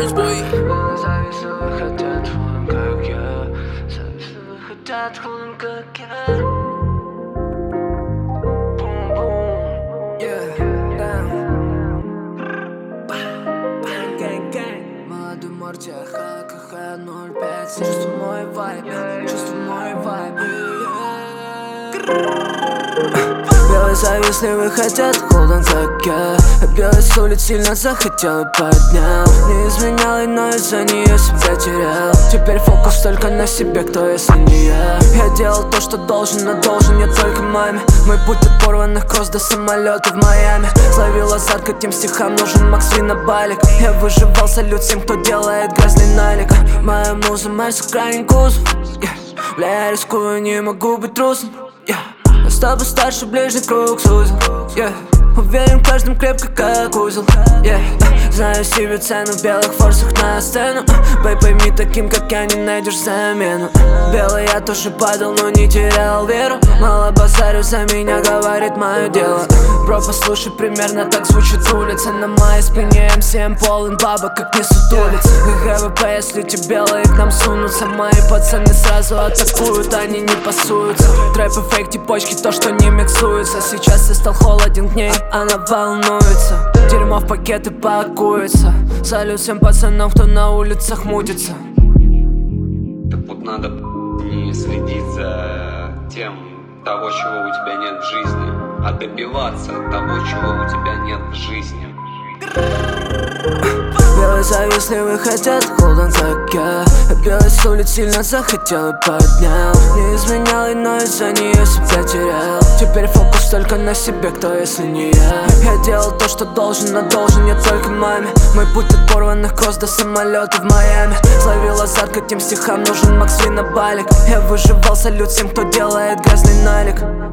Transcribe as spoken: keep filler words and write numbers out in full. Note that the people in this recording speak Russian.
Burns, boy. Зависимые хотят худым, как я. Зависимые хотят худым, как я. Бум-бум. Yeah, yeah. Gang-gang. Молодой Морти, ха-ха-ха, ноль пять. Чувствуй мой вайб, чувствуй мой вайб. Белые завистливые хотят холодно, как я. Белый с улиц сильно захотел и поднял. Не изменял, но из-за нее себя терял. Теперь фокус только на себе, кто если не я. Я делал то, что должен, но должен я только маме. Мой путь от порванных кросс до самолета в Майами. Словил азарт к этим стихам, нужен Макс Винобалик. Я выживал, салют всем, кто делает грязный налик. Моя муза, Мерс, крайний кузов, yeah. Бля, я рискую, не могу быть трусом, yeah. Я с тобой старше, ближний круг сузил, yeah. Уверен в каждом крепко, как узел, yeah. Знаю себе цену в белых форсах на сцену. Бэй, пойми, таким, как я, не найдешь замену. Белый я тоже падал, но не терял веру. Мало базарю, за меня говорит мое дело. Бро, послушай, примерно так звучит улица. На моей спине эм си эм полон бабок, как несут улицы. ГВП, если те белые к нам сунутся. Мои пацаны сразу атакуют, они не пасуются. Трэп и фейк, типочки, то, что не миксуется. Сейчас я стал холоден к ней, она волнуется. Дерьмо в пакеты пакуется. Салют всем пацанам, кто на улицах мутится. Так вот надо не следить за тем, того, чего у тебя нет в жизни, а добиваться того, чего у тебя нет в жизни. Белые завистливые хотят холодно, как я. Белый с улиц сильно захотел и поднял. Не изменял, но из-за нее себя терял. Теперь фокус только на себе, кто если не я. Я делал то, что должен, но должен я только маме. Мой путь от порванных кросс до самолета в Майами. Словил азарт к этим стихам, нужен Макс Винобалик. Я выживал, салют всем, кто делает грязный налик.